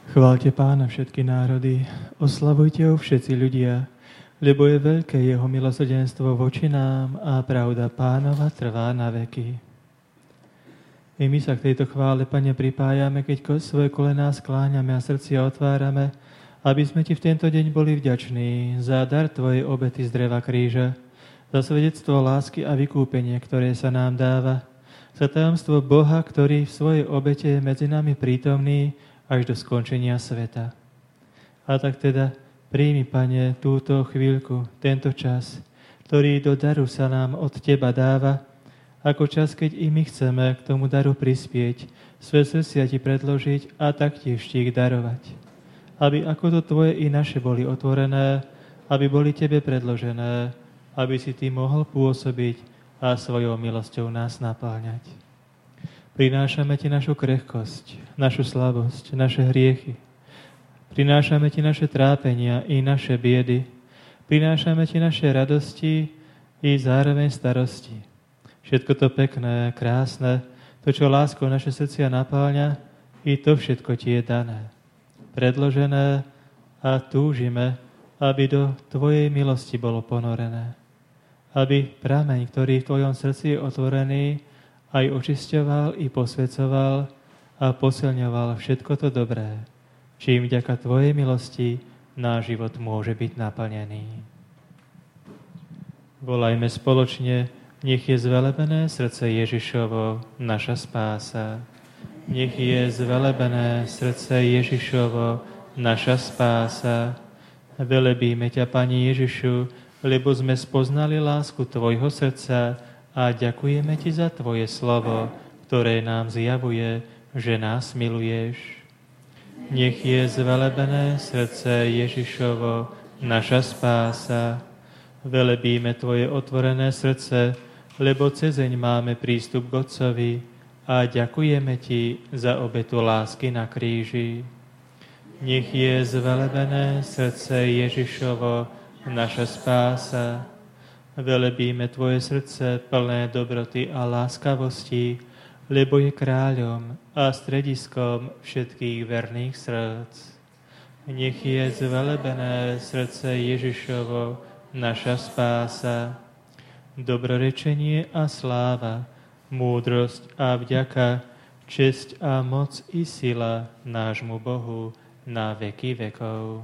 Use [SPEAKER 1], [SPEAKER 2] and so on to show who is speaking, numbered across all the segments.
[SPEAKER 1] Chváľte Pána všetky národy, oslavujte ho všetci ľudia, lebo je veľké jeho milosrdenstvo voči nám a pravda Pánova trvá na veky. I my sa k tejto chvále, Pane, pripájame, keď svoje kolená skláňame a srdcia otvárame, aby sme Ti v tento deň boli vďační za dar Tvojej obety z dreva kríža, za svedectvo lásky a vykúpenie, ktoré sa nám dáva, za tajomstvo Boha, ktorý v svojej obete je medzi nami prítomný až do skončenia sveta. A tak teda príjmi, Pane, túto chvíľku, tento čas, ktorý do daru sa nám od Teba dáva, ako čas, keď i my chceme k tomu daru prispieť, svoje srdcia Ti predložiť a taktiež Ti ich darovať. Aby ako to Tvoje i naše boli otvorené, aby boli Tebe predložené, aby si Ty mohol pôsobiť a svojou milosťou nás napáľňať. Prinášame Ti našu krehkosť, našu slabosť, naše hriechy. Prinášame Ti naše trápenia i naše biedy. Prinášame Ti naše radosti i zároveň starosti. Všetko to pekné, krásne, to, čo láskou naše srdcia napáľňa, i to všetko Ti je dané. Predložené a túžime, aby do Tvojej milosti bolo ponorené. Aby prameň, ktorý v Tvojom srdci je otvorený, aj očisťoval i posvedcoval a posilňoval všetko to dobré, čím vďaka Tvojej milosti náš život môže byť naplnený. Volajme spoločne: Nech je zvelebené srdce Ježišovo, naša spása. Nech je zvelebené srdce Ježišovo, naša spása. Velebíme ťa, Pani Ježišu, lebo sme spoznali lásku Tvojho srdca a ďakujeme Ti za Tvoje slovo, ktoré nám zjavuje, že nás miluješ. Nech je zvelebené srdce Ježišovo, naša spása. Velebíme Tvoje otvorené srdce, lebo cezeň máme prístup k Otcovi a ďakujeme Ti za obetu lásky na kríži. Nech je zvelebené srdce Ježišovo, naša spása. Velebíme Tvoje srdce plné dobroty a láskavosti, lebo je kráľom a strediskom všetkých verných srdc. Nech je zvelebené srdce Ježišovo, naša spása. Dobrorečenie a sláva, múdrosť a vďaka, česť a moc i sila nášmu Bohu na veky vekov.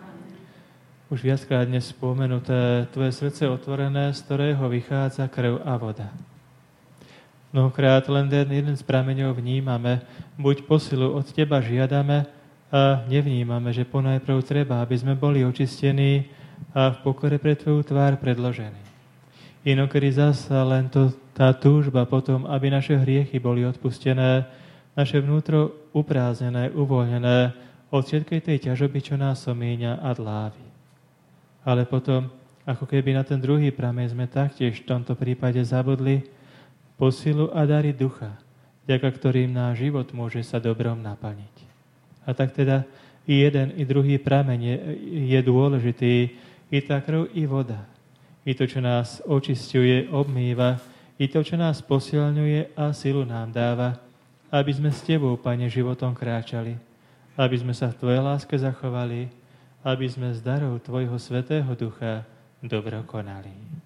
[SPEAKER 1] Už viackrát dnes spomenuté Tvoje srdce otvorené, z ktorého vychádza krv a voda. Mnohokrát len jeden z prameňov vnímame, buď posilu od Teba žiadame a nevnímame, že ponajprv treba, aby sme boli očistení a v pokore pre Tvoju tvár predložení. Inokedy zasa len tá túžba potom, aby naše hriechy boli odpustené, naše vnútro upráznené, uvoľnené od všetkej tej ťažoby, čo nás omíňa a dlávi. Ale potom, ako keby na ten druhý prameň sme taktiež v tomto prípade zabudli, posilu a dary ducha, vďaka ktorým náš život môže sa dobrom naplniť. A tak teda i jeden, i druhý prameň je dôležitý, i tá krv, i voda. I to, čo nás očisťuje, obmýva, i to, čo nás posilňuje a silu nám dáva, aby sme s Tebou, Pane, životom kráčali, aby sme sa v Tvojej láske zachovali, aby sme z darov Tvojho Svätého Ducha dobro konali.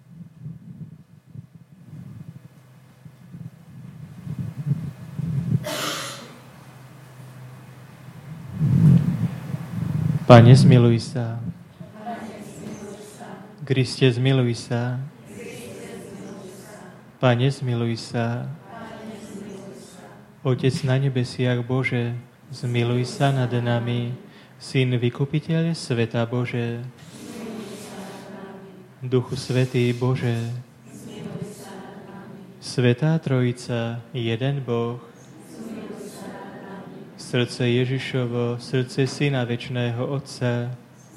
[SPEAKER 1] Pane, zmiluj sa. Kriste, zmiluj sa. Pane, zmiluj sa. Otec na nebesiach Bože, zmiluj sa nad nami. Syn Vykupiteľ sveta Bože, Duchu Svätý Bože, Svätá Trojica, jeden Boh, srdce Ježišovo, srdce Syna večného Otca,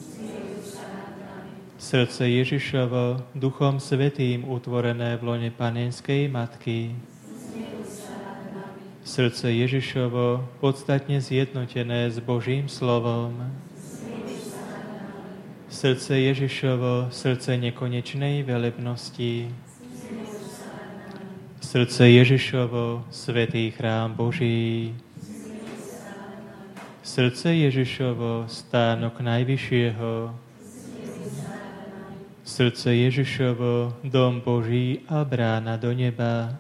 [SPEAKER 1] srdce Ježišovo, Duchom Svätým utvorené v lone Panenskej Matky, srdce Ježišovo, podstatne zjednotené s Božím slovom. Srdce Ježišovo, srdce nekonečnej velebnosti. Srdce Ježišovo, svätý chrám Boží. Srdce Ježišovo, stánok Najvyššieho. Srdce Ježišovo, dom Boží a brána do neba.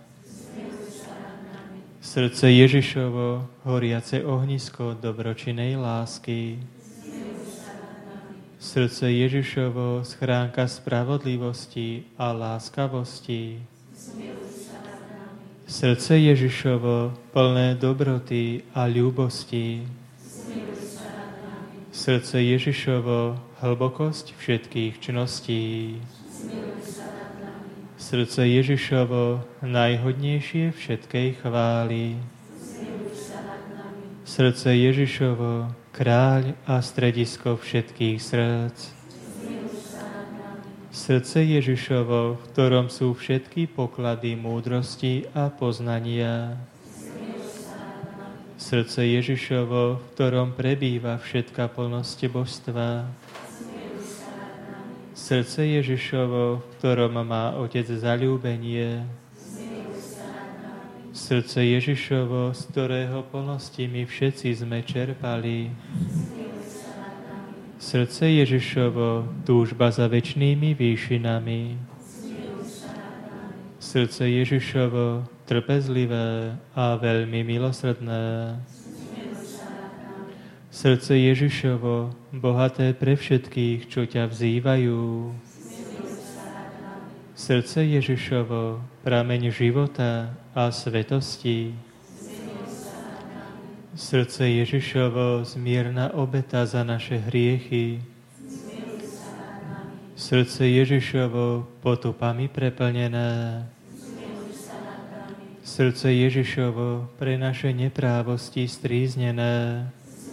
[SPEAKER 1] Srdce Ježišovo, horiace ohnisko dobročinnej lásky. Srdce Ježišovo, schránka spravodlivosti a láskavosti. Srdce Ježišovo, plné dobroty a ľúbosti. Srdce Ježišovo, hlbokosť všetkých čností. Srdce Ježišovo, najhodnejšie všetkej chvály. Srdce Ježišovo, kráľ a stredisko všetkých srdc. Srdce Ježišovo, v ktorom sú všetky poklady múdrosti a poznania. Srdce Ježišovo, v ktorom prebýva všetká plnosť božstva. Srdce Ježišovo, v ktorom má Otec zaľúbenie. Srdce Ježišovo, z ktorého plnosti my všetci sme čerpali. Srdce Ježišovo, túžba za večnými výšinami. Srdce Ježišovo, trpezlivé a veľmi milosrdné. Srdce Ježišovo, bohaté pre všetkých, čo ťa vzývajú. Srdce Ježišovo, prameň života a svetosti. Srdce Ježišovo, zmierna obeta za naše hriechy. Srdce Ježišovo, potupami preplnené. Srdce Ježišovo, pre naše neprávosti stríznené.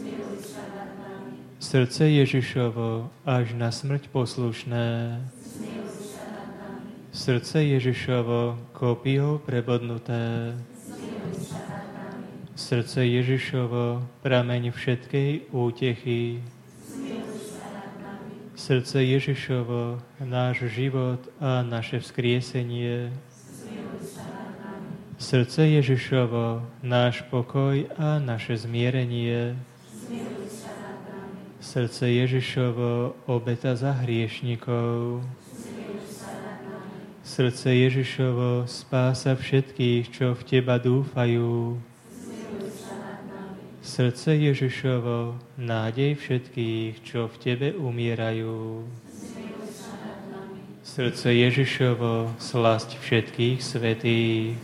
[SPEAKER 1] Srdce Ježišovo, až na smrť poslušné. Srdce Ježišovo, kópiou prebodnuté. Srdce Ježišovo, prameň všetkej útechy. Srdce Ježišovo, náš život a naše vzkriesenie. Srdce Ježišovo, náš pokoj a naše zmierenie. Srdce Ježišovo, obeta za hriešnikov. Srdce Ježišovo, spása všetkých, čo v Teba dúfajú. Srdce Ježišovo, nádej všetkých, čo v Tebe umierajú. Srdce Ježišovo, slasť všetkých svätých.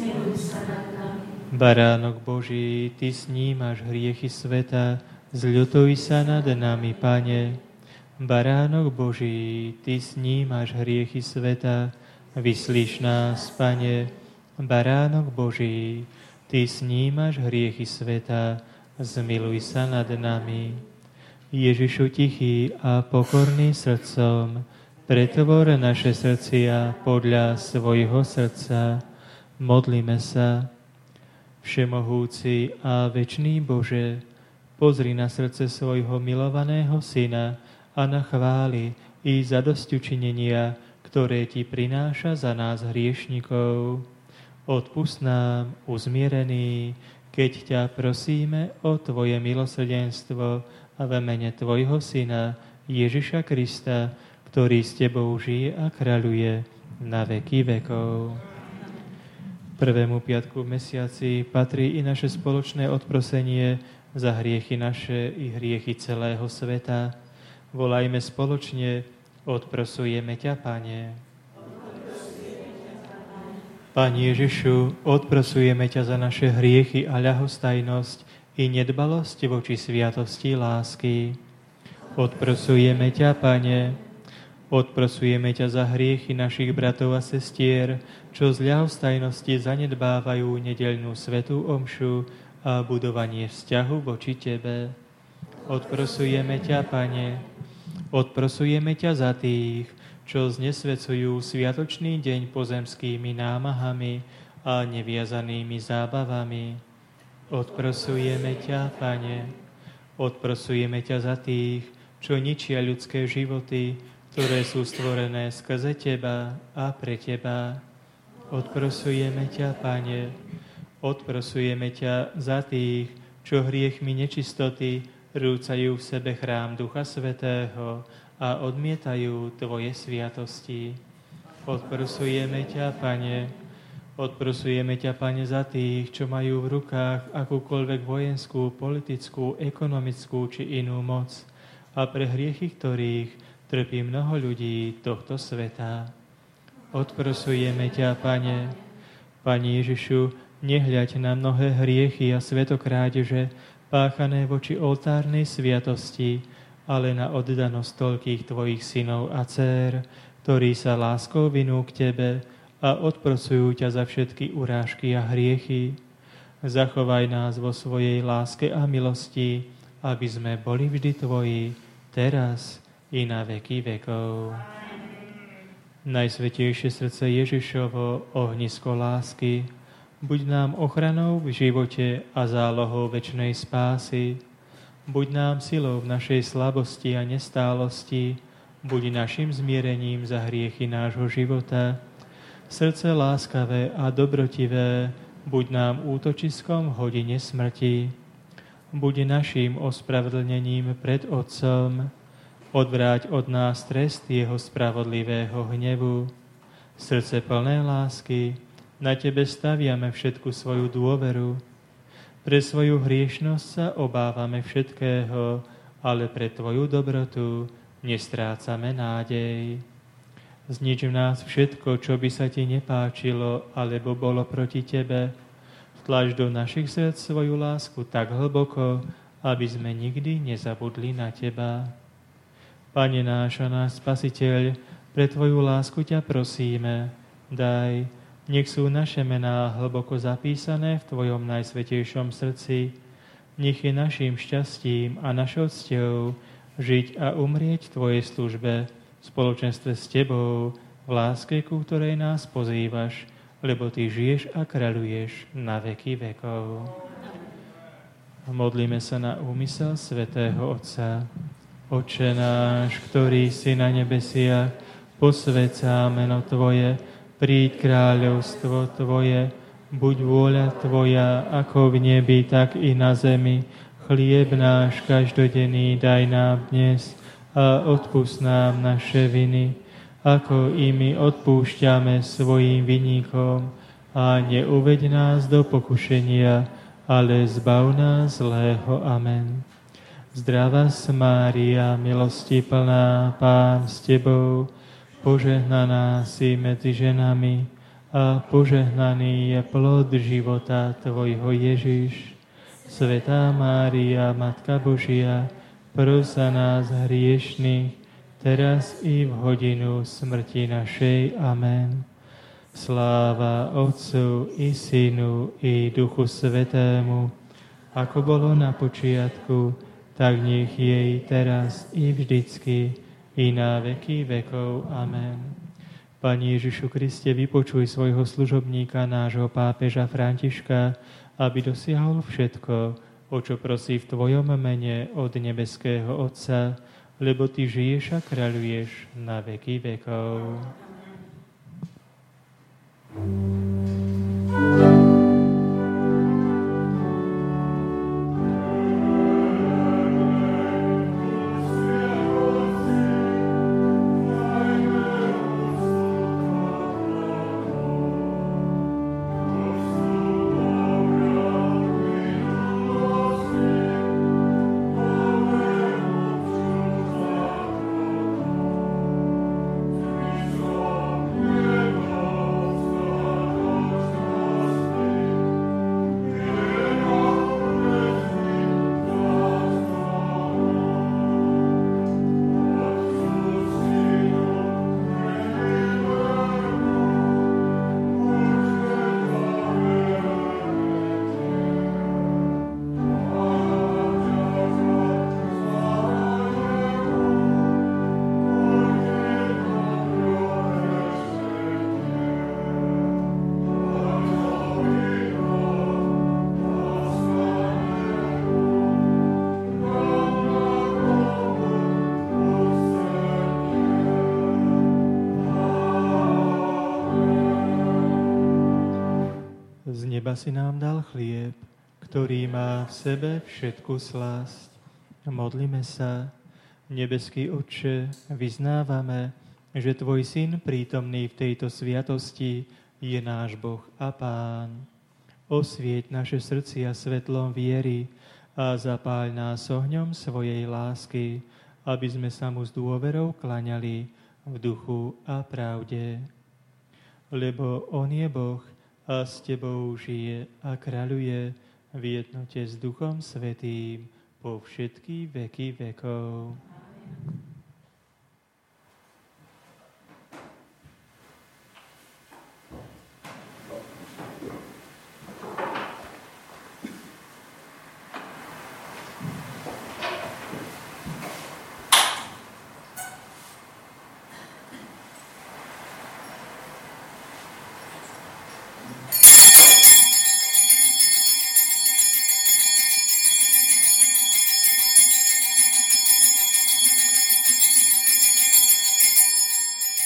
[SPEAKER 1] Baránok Boží, Ty snímaš hriechy sveta, zľutuj sa nad nami, Pane. Baránok Boží, Ty snímaš hriechy sveta, vyslíš nás, Pane. Baránok Boží, Ty snímaš hriechy sveta, zmiluj sa nad nami. Ježišu tichý a pokorný srdcom, pretvor naše srdcia podľa svojho srdca. Modlíme sa. Všemohúci a večný Bože, pozri na srdce svojho milovaného Syna a na chvály i zadosťučinenia, ktoré Ti prináša za nás hriešnikov. Odpusť nám, uzmierený, keď ťa prosíme o Tvoje milosrdenstvo a v mene Tvojho Syna Ježiša Krista, ktorý s Tebou žije a kráľuje na veky vekov. Prvému piatku v mesiaci patrí i naše spoločné odprosenie za hriechy naše i hriechy celého sveta. Volajme spoločne: odprosujeme ťa, Pane. Pane Ježišu, odprosujeme ťa za naše hriechy a ľahostajnosť i nedbalosť voči sviatosti lásky. Odprosujeme ťa, Pane. Odprosujeme ťa za hriechy našich bratov a sestier, čo z ľahostajnosti zanedbávajú nedeľnú svätú omšu a budovanie vzťahu voči Tebe. Odprosujeme ťa, Pane. Odprosujeme ťa za tých, čo znesvecujú sviatočný deň pozemskými námahami a neviazanými zábavami. Odprosujeme ťa, Pane. Odprosujeme ťa za tých, čo ničia ľudské životy, ktoré sú stvorené skrze Teba a pre Teba. Odprosujeme ťa, Pane. Odprosujeme ťa za tých, čo hriechmi nečistoty rúcajú v sebe chrám Ducha Svätého a odmietajú Tvoje sviatosti. Odprosujeme ťa, Pane, za tých, čo majú v rukách akúkoľvek vojenskú, politickú, ekonomickú či inú moc a pre hriechy ktorých trpí mnoho ľudí tohto sveta. Odprosujeme ťa, Pane, Ježišu, nehľaď na mnohé hriechy a svetokrádeže páchané voči oltárnej sviatosti, ale na oddanosť toľkých Tvojich synov a dcér, ktorí sa láskou vinú k Tebe a odprosujú ťa za všetky urážky a hriechy. Zachovaj nás vo svojej láske a milosti, aby sme boli vždy Tvoji, teraz i na veky vekov. Najsvätejšie srdce Ježišovo, ohnisko lásky, buď nám ochranou v živote a zálohou večnej spásy. Buď nám silou v našej slabosti a nestálosti, buď našim zmierením za hriechy nášho života. Srdce láskavé a dobrotivé, buď nám útočiskom v hodine smrti. Buď naším ospravedlnením pred Otcom, odvráť od nás trest jeho spravodlivého hnevu. Srdce plné lásky, na Tebe staviame všetku svoju dôveru. Pre svoju hriešnosť sa obávame všetkého, ale pre Tvoju dobrotu nestrácame nádej. Znič v nás všetko, čo by sa Ti nepáčilo, alebo bolo proti Tebe. Vtlač do našich srdc svoju lásku tak hlboko, aby sme nikdy nezabudli na Teba. Pane náš a náš Spasiteľ, pre Tvoju lásku ťa prosíme, daj, nech sú naše mená hlboko zapísané v Tvojom najsvätejšom srdci. Nech je naším šťastím a našou cťou žiť a umrieť v Tvojej službe, v spoločenstve s Tebou, v láske, ku ktorej nás pozývaš, lebo Ty žiješ a kráľuješ na veky vekov. Modlíme sa na úmysel svätého Otca. Otče náš, ktorý si na nebesiach, posväť sa meno Tvoje, príď kráľovstvo Tvoje, buď vôľa Tvoja, ako v nebi, tak i na zemi. Chlieb náš každodenný daj nám dnes a odpusť nám naše viny, ako i my odpúšťame svojim vinníkom. A neuveď nás do pokušenia, ale zbav nás zlého. Amen. Zdravá Mária, milosti plná, Pán s Tebou, požehnaná si medzi ženami a požehnaný je plod života Tvojho Ježiš. Svätá Mária, Matka Božia, pros za nás hriešných, teraz i v hodinu smrti našej. Amen. Sláva Otcu i Synu i Duchu Svätému, ako bolo na počiatku, tak nech je i teraz i vždycky i na veky vekov. Amen. Pane Ježišu Kriste, vypočuj svojho služobníka, nášho pápeža Františka, aby dosiahol všetko, o čo prosí v Tvojom mene od nebeského Otca, lebo Ty žiješ a kráľuješ na veky vekov. Z neba si nám dal chlieb, ktorý má v sebe všetku slasť. Modlíme sa. Nebeský Otče, vyznávame, že Tvoj Syn, prítomný v tejto sviatosti, je náš Boh a Pán. Osvieť naše srdcia svetlom viery a zapáľ nás ohňom svojej lásky, aby sme sa mu s dôverou klaňali v duchu a pravde. Lebo On je Boh a s Tebou žije a kráľuje v jednote s Duchom Svätým po všetky veky vekov.